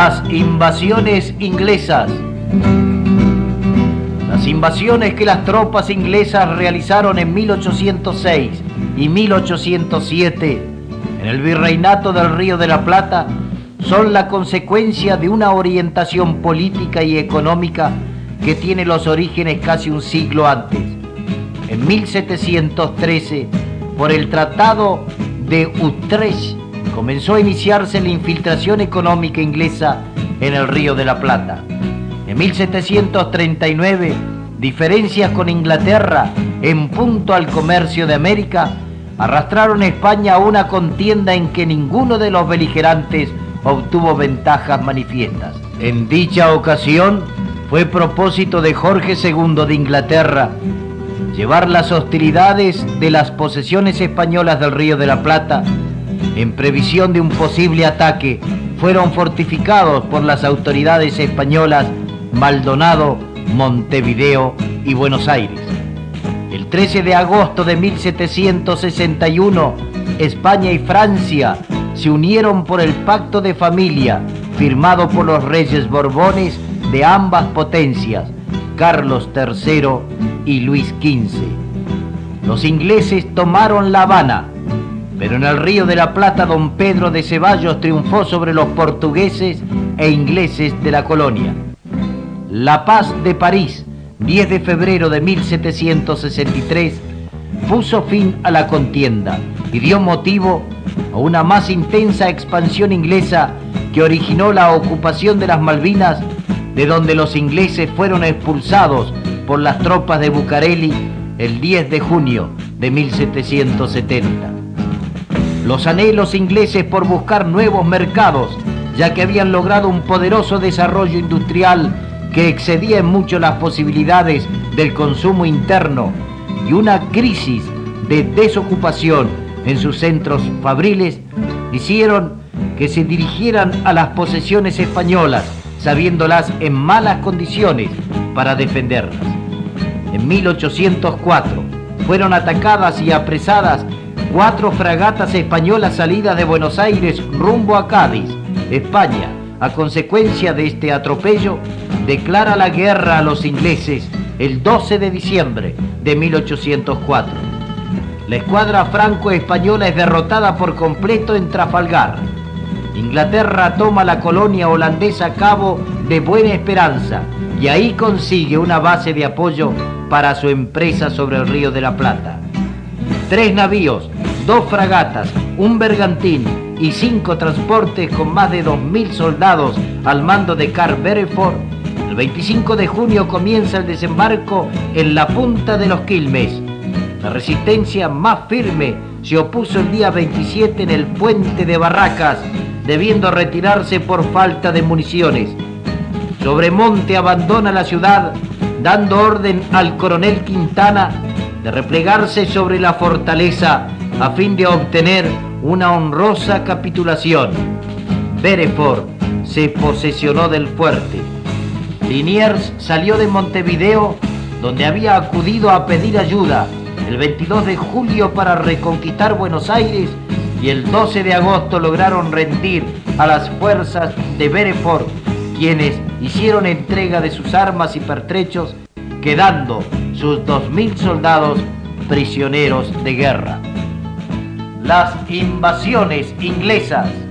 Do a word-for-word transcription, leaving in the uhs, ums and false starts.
Las invasiones inglesas. Las invasiones que las tropas inglesas realizaron en mil ochocientos seis y mil ochocientos siete en el virreinato del Río de la Plata son la consecuencia de una orientación política y económica que tiene los orígenes casi un siglo antes. En mil setecientos trece, por el Tratado de Utrecht, comenzó a iniciarse la infiltración económica inglesa en el Río de la Plata. En mil setecientos treinta y nueve, diferencias con Inglaterra en punto al comercio de América arrastraron a España a una contienda en que ninguno de los beligerantes obtuvo ventajas manifiestas. En dicha ocasión fue propósito de Jorge segundo de Inglaterra llevar las hostilidades de las posesiones españolas del Río de la Plata. En previsión de un posible ataque, fueron fortificados por las autoridades españolas Maldonado, Montevideo y Buenos Aires. El trece de agosto de mil setecientos sesenta y uno, España y Francia se unieron por el Pacto de Familia, firmado por los reyes Borbones de ambas potencias, Carlos tercero y Luis quince. Los ingleses tomaron La Habana, pero en el Río de la Plata don Pedro de Ceballos triunfó sobre los portugueses e ingleses de la colonia. La Paz de París, diez de febrero de mil setecientos sesenta y tres, puso fin a la contienda y dio motivo a una más intensa expansión inglesa que originó la ocupación de las Malvinas, de donde los ingleses fueron expulsados por las tropas de Bucareli el diez de junio de mil setecientos setenta. Los anhelos ingleses por buscar nuevos mercados, ya que habían logrado un poderoso desarrollo industrial que excedía en mucho las posibilidades del consumo interno, y una crisis de desocupación en sus centros fabriles, hicieron que se dirigieran a las posesiones españolas, sabiéndolas en malas condiciones para defenderlas. En mil ochocientos cuatro fueron atacadas y apresadas cuatro fragatas españolas salidas de Buenos Aires rumbo a Cádiz, España. A consecuencia de este atropello, declara la guerra a los ingleses el doce de diciembre de mil ochocientos cuatro. La escuadra franco-española es derrotada por completo en Trafalgar. Inglaterra toma la colonia holandesa Cabo de Buena Esperanza y ahí consigue una base de apoyo para su empresa sobre el Río de la Plata. Tres navíos, dos fragatas, un bergantín y cinco transportes con más de dos mil soldados al mando de Carl Bereford, el veinticinco de junio comienza el desembarco en la punta de los Quilmes. La resistencia más firme se opuso el día veintisiete en el puente de Barracas, debiendo retirarse por falta de municiones. Sobremonte abandona la ciudad, dando orden al coronel Quintana de replegarse sobre la fortaleza a fin de obtener una honrosa capitulación. Bereford se posesionó del fuerte. Liniers salió de Montevideo, donde había acudido a pedir ayuda el veintidós de julio para reconquistar Buenos Aires, y el doce de agosto lograron rendir a las fuerzas de Bereford, quienes hicieron entrega de sus armas y pertrechos, quedando sus dos mil soldados prisioneros de guerra. Las invasiones inglesas.